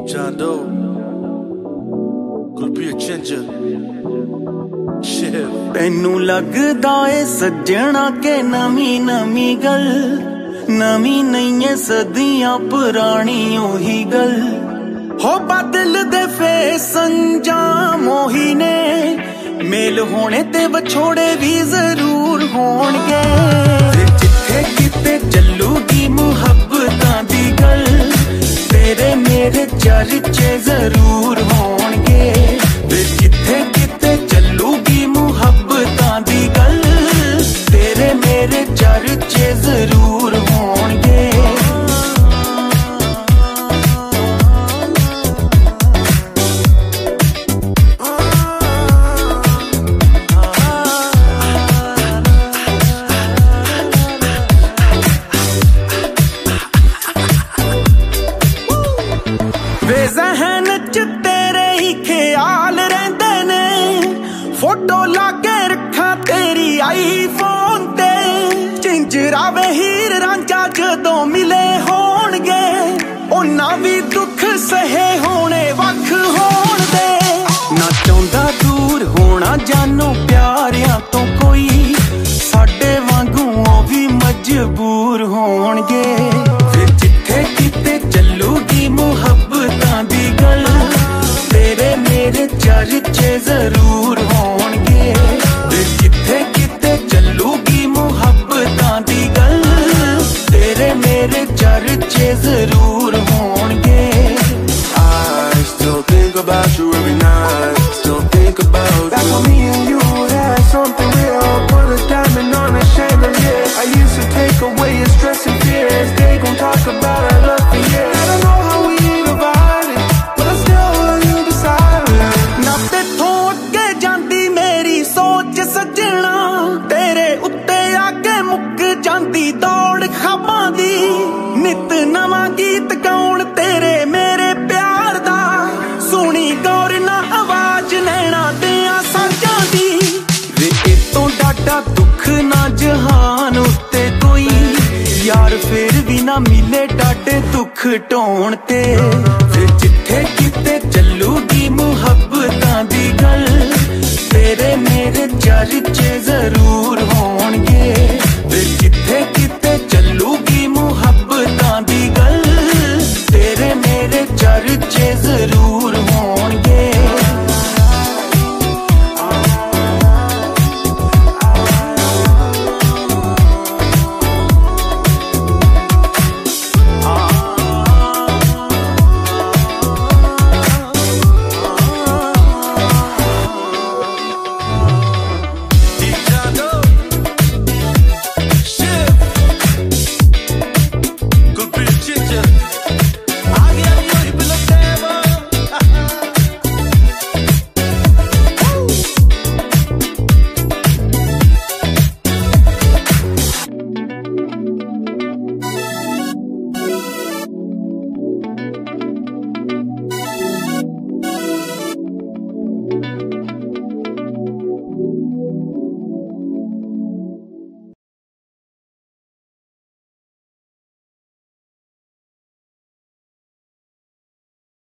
Jando, Gulpreet Ginger, Shiv। तैनू लगदा ए सज्जणा के नवी नवी गल, नवी नहीं है सदियां पुरानी ओही गल। हो बदल दे फैशन जाम ओही ने, मेल होने ते विछोड़े भी जरूर होणगे। जिथे किते चलूगी मुहब्बतां दी गल, तेरे मेरे चर्चे जरूर होणगे। जिथे किते चलूगी मुहब्बतां दी गल, तेरे मेरे चर्चे जरूर होणगे। ज़हन च तेरे ही ख्याल रहिंदे ने, फोटो लाके रखा तेरी आईफोन ते। झिंजरावे हीर रांझा जदों मिले होणगे, उन्हां भी दुख सहे होने वख होण दे। ना चाहुंदा दूर होना जानो प्यारियां तो कोई, साडे वांगू ओ भी मजबूर होणगे। फिर जिथे किते चलूगी मुहब्बतां दी गल, तेरे मेरे चर्चे जरूर होणगे। फिर जिथे किते चलूगी मुहब्बतां दी गल, तेरे मेरे चर्चे जरूर होणगे। I still think about you every night, still think about Back you. when me and you had something real, put a diamond on a chandelier. I used to take away your stress and fears. They gon' talk about our love for years. I don't know how we divided, but I still want you beside me. ना तेथों अगे जांदी मेरी सोच सजना, तेरे उत्ते आके मुक जांदी दौड़ ख्वाबां दी। नित नवां गीत गाउण तेरे मेरे प्यार दा, सुनी गौर ना आवाज नैना दियां साजां दी। वे इतों डाडा दुख ना जहान उत्ते कोई, यार फिर भी ना मिले डाडे दुख ढोण ते। फिर जिथे किते चलूगी मुहब्बतां दी गल, तेरे मेरे चर्चे जरूर